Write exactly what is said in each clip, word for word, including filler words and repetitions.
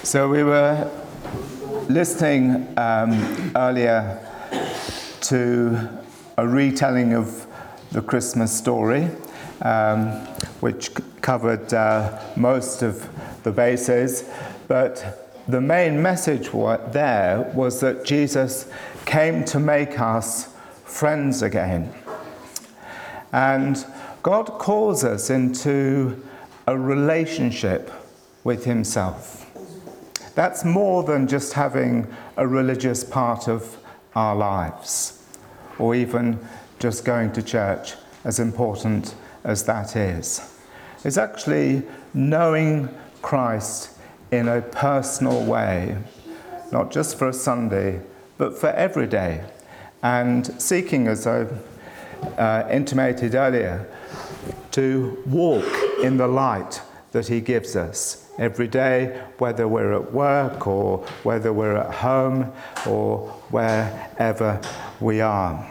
So we were listening um, earlier to a retelling of the Christmas story, um, which c- covered uh, most of the bases, but the main message wa- there was that Jesus came to make us friends again. And God calls us into a relationship with himself. That's more than just having a religious part of our lives, or even just going to church, as important as that is. It's actually knowing Christ in a personal way, not just for a Sunday, but for every day, and seeking, as I uh, intimated earlier, to walk in the light that he gives us every day, whether we're at work or whether we're at home or wherever we are.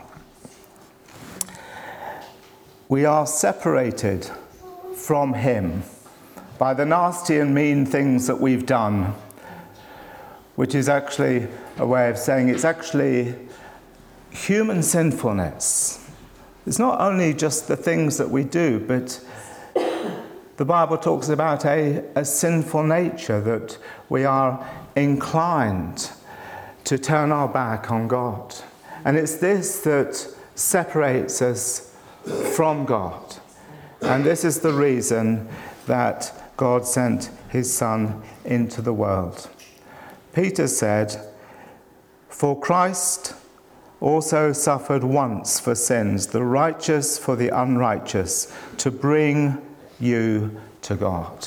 We are separated from him by the nasty and mean things that we've done, which is actually a way of saying it's actually human sinfulness. It's not only just the things that we do, but the Bible talks about a, a sinful nature, that we are inclined to turn our back on God. And it's this that separates us from God. And this is the reason that God sent his Son into the world. Peter said, "For Christ also suffered once for sins, the righteous for the unrighteous, to bring you to God."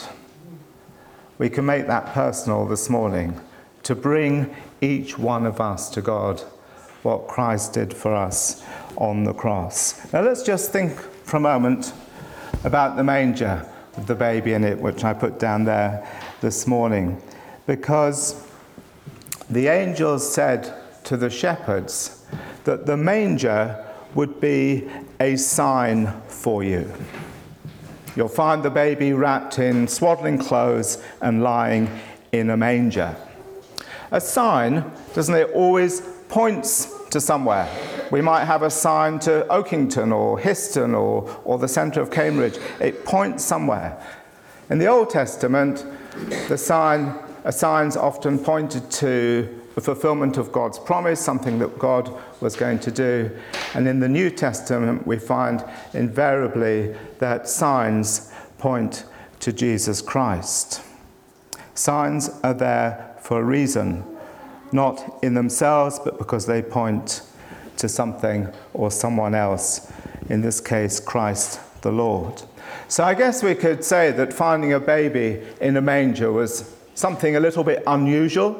We can make that personal this morning, to bring each one of us to God, what Christ did for us on the cross. Now let's just think for a moment about the manger with the baby in it, which I put down there this morning, because the angels said to the shepherds that the manger would be a sign for you. You'll find the baby wrapped in swaddling clothes and lying in a manger. A sign, doesn't it, always points to somewhere. We might have a sign to Oakington or Histon or, or the centre of Cambridge. It points somewhere. In the Old Testament, the sign, uh, signs often pointed to the fulfillment of God's promise, something that God was going to do. And in the New Testament, we find invariably that signs point to Jesus Christ. Signs are there for a reason, not in themselves, but because they point to something or someone else, in this case, Christ the Lord. So I guess we could say that finding a baby in a manger was something a little bit unusual.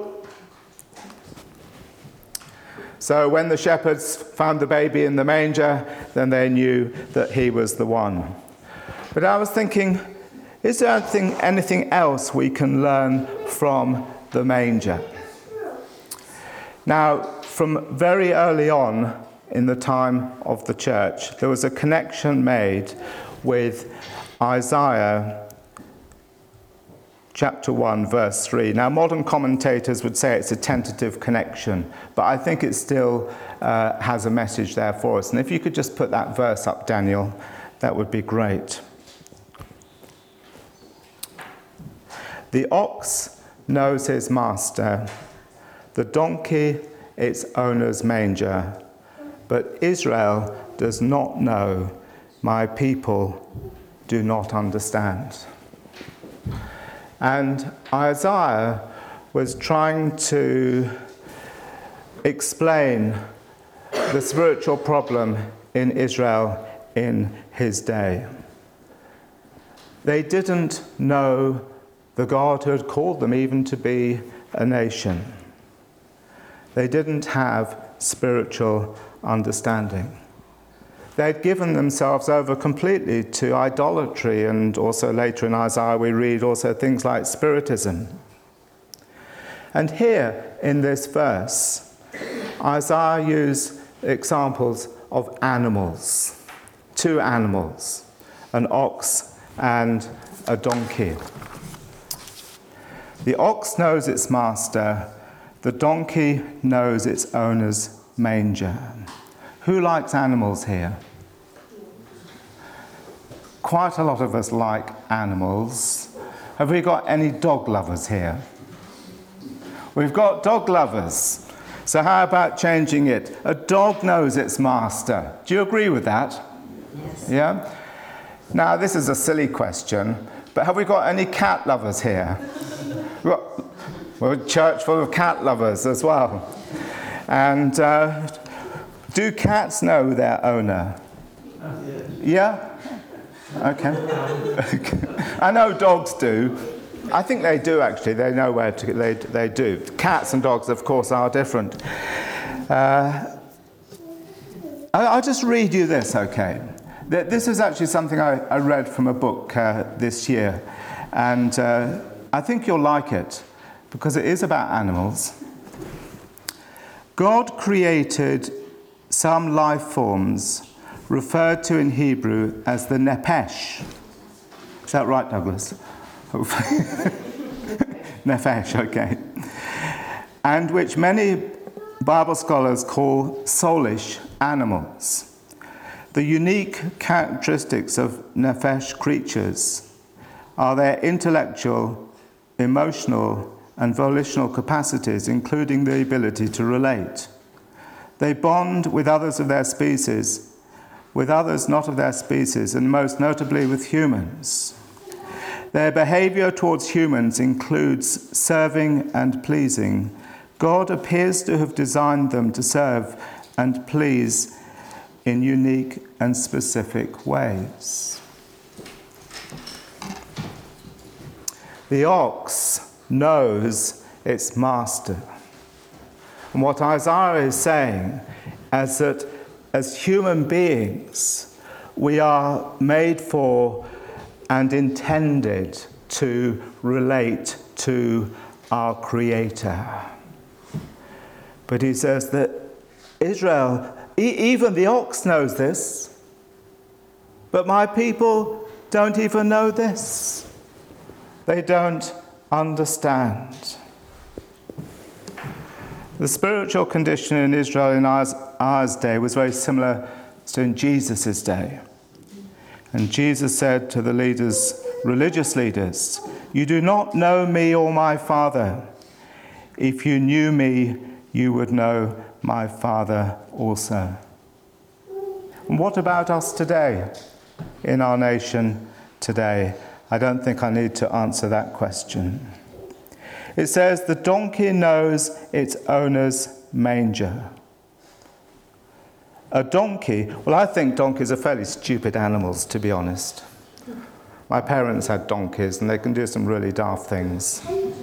So when the shepherds found the baby in the manger, then they knew that he was the one. But I was thinking, is there anything, anything else we can learn from the manger? Now, from very early on in the time of the church, there was a connection made with Isaiah chapter one, verse three. Now, modern commentators would say it's a tentative connection, but I think it still uh, has a message there for us. And if you could just put that verse up, Daniel, that would be great. The ox knows his master, the donkey its owner's manger, but Israel does not know, my people do not understand. And Isaiah was trying to explain the spiritual problem in Israel in his day. They didn't know the God who had called them even to be a nation. They didn't have spiritual understanding. They had given themselves over completely to idolatry, and also later in Isaiah we read also things like spiritism. And here in this verse, Isaiah used examples of animals, two animals, an ox and a donkey. The ox knows its master. The donkey knows its owner's manger. Who likes animals here? Quite a lot of us like animals. Have we got any dog lovers here? We've got dog lovers. So how about changing it? A dog knows its master. Do you agree with that? Yes. Yeah? Now, this is a silly question, but have we got any cat lovers here? We've got, we're a church full of cat lovers as well. And uh, do cats know their owner? Yeah? Okay. I know dogs do. I think they do, actually. They know where to, they, they do. Cats and dogs, of course, are different. Uh, I'll just read you this, okay? This is actually something I, I read from a book uh, this year, and uh, I think you'll like it, because it is about animals. God created some life forms referred to in Hebrew as the nephesh. Is that right, Douglas? Nephesh, okay. And which many Bible scholars call soulish animals. The unique characteristics of nephesh creatures are their intellectual, emotional, and volitional capacities, including the ability to relate. They bond with others of their species, with others not of their species, and most notably with humans. Their behavior towards humans includes serving and pleasing. God appears to have designed them to serve and please in unique and specific ways. The ox knows its master. And what Isaiah is saying is that as human beings, we are made for and intended to relate to our Creator. But he says that Israel, e- even the ox knows this, but my people don't even know this. They don't understand. The spiritual condition in Israel in ours, ours day was very similar to in Jesus' day. And Jesus said to the leaders, religious leaders, "You do not know me or my Father. If you knew me, you would know my Father also." And what about us today, in our nation today? I don't think I need to answer that question. It says, the donkey knows its owner's manger. A donkey, well, I think donkeys are fairly stupid animals, to be honest. My parents had donkeys, and they can do some really daft things.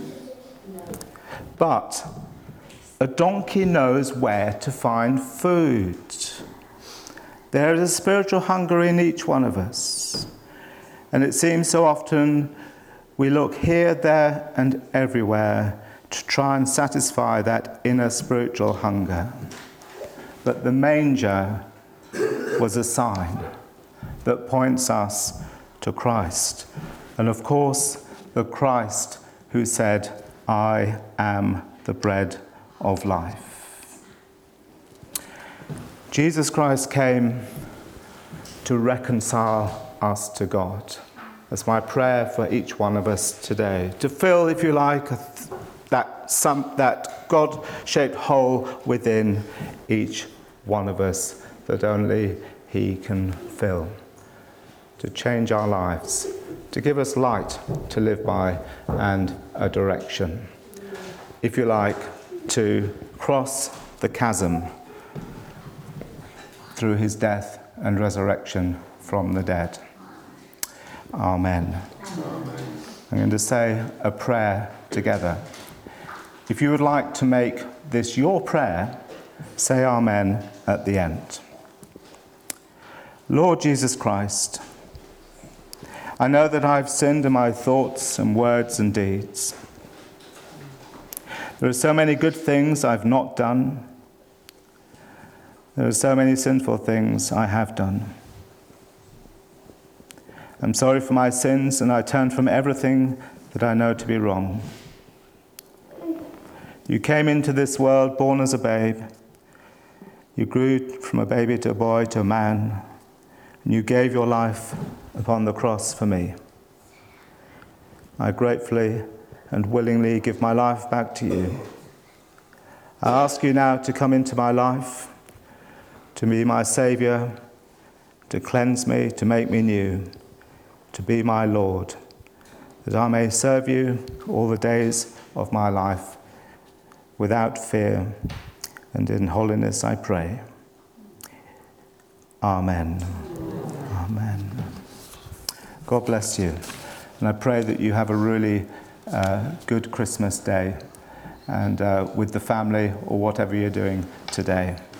But a donkey knows where to find food. There is a spiritual hunger in each one of us. And it seems so often we look here, there, and everywhere to try and satisfy that inner spiritual hunger. But the manger was a sign that points us to Christ. And of course, the Christ who said, "I am the bread of life." Jesus Christ came to reconcile us to God. That's my prayer for each one of us today. To fill, if you like, that, some, that God-shaped hole within each one of us that only He can fill. To change our lives, to give us light to live by and a direction. If you like, to cross the chasm through His death and resurrection from the dead. Amen. Amen. I'm going to say a prayer together. If you would like to make this your prayer, say Amen at the end. Lord Jesus Christ, I know that I've sinned in my thoughts and words and deeds. There are so many good things I've not done. There are so many sinful things I have done. I'm sorry for my sins, and I turn from everything that I know to be wrong. You came into this world born as a babe. You grew from a baby to a boy to a man, and you gave your life upon the cross for me. I gratefully and willingly give my life back to you. I ask you now to come into my life, to be my Saviour, to cleanse me, to make me new, to be my Lord, that I may serve you all the days of my life without fear, and in holiness I pray. Amen. Amen. God bless you. And I pray that you have a really uh, good Christmas day and uh, with the family or whatever you're doing today.